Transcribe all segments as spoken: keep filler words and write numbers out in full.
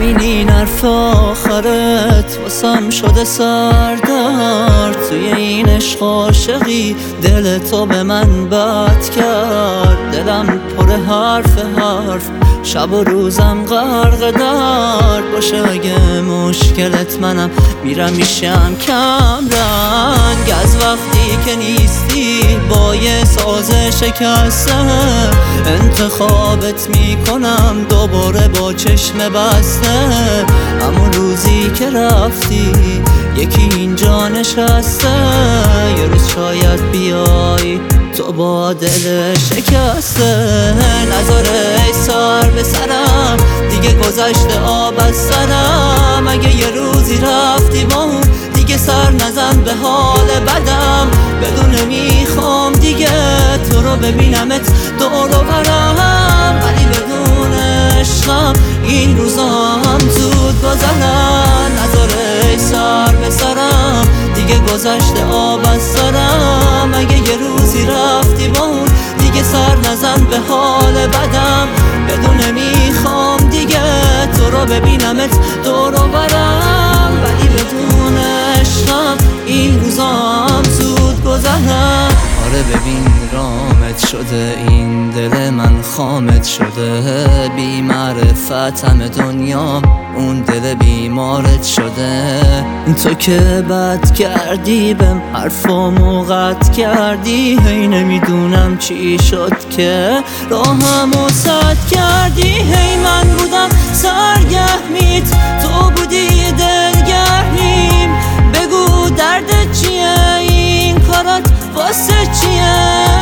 ببین این حرف آخرت واسم شده سردرد. توی این عشق عاشقی دل تو به من بد کرد. دلم پر حرف حرف شب و روزم غرق درد باشه. اگه مشکلت منم میرم میشم کم رنگ. از وقتی که نیستی با یه ساز شکسته انتخابت میکنم دوباره با چشم بسته. اما روزی که رفتی یکی اینجا نشسته. یه روز شاید بیای تو با دل شکسته. نذاره ای سر به سرم دیگه گذشته آب از سرم. اگه یه روزی رفتی با اون دیگه سر نزن به حال بدم. بدون میخوام دیگه تو رو ببینمت دور و برم. ولی بدون عشقم این روزام زود گذرن. نذاره ای سر به سرم دیگه گذشته آب از سرم. اگه یه روزی رفتی با اون دیگه سر نزن به حال بدم. بدون میخوام دیگه تو رو ببینمت دور و برم. ولی بدون عشقم این روزام زود گذرن. آره ببین رامت شده این دل من خامت شده. بی معرفت همه دنیام اون دل بیمارت شده. تو که بد کردی بهم حرفامو قطع کردی. هی نمیدونم چی شد که راهمو سد کردی. هی من بودم سرگرمیت تو بودی دلگرمیم. بگو دردت چیه این کارات واسه چیه.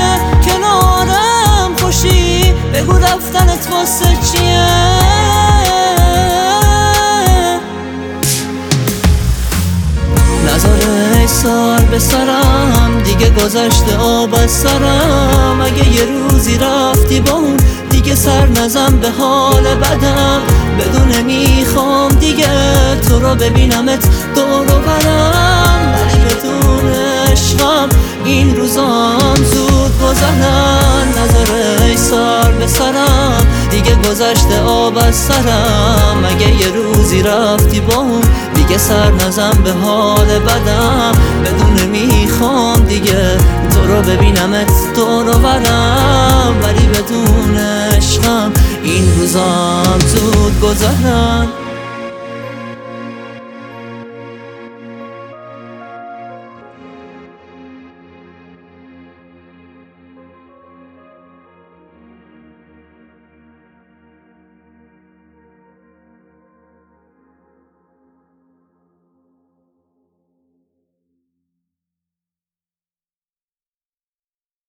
کنارم خوشی بگو رفتنت واسه چیه. نذاره سر به سرم دیگه گذشته آب از سرم. اگه یه روزی رفتی با اون دیگه سر نزن به حال بدم. بدون میخوام دیگه تو رو ببینمت دور و برم. ولی بدون عشقم این روزام زود گذرن. نذاره سر به سرم دیگه گذشته آب از سرم. اگه یه روزی رفتی با اون دیگه سر نزن به حال بدم. بدون میخوام دیگه تو رو ببینمت دور و برم. ولی بدون عشقم این روزام زود گذرن.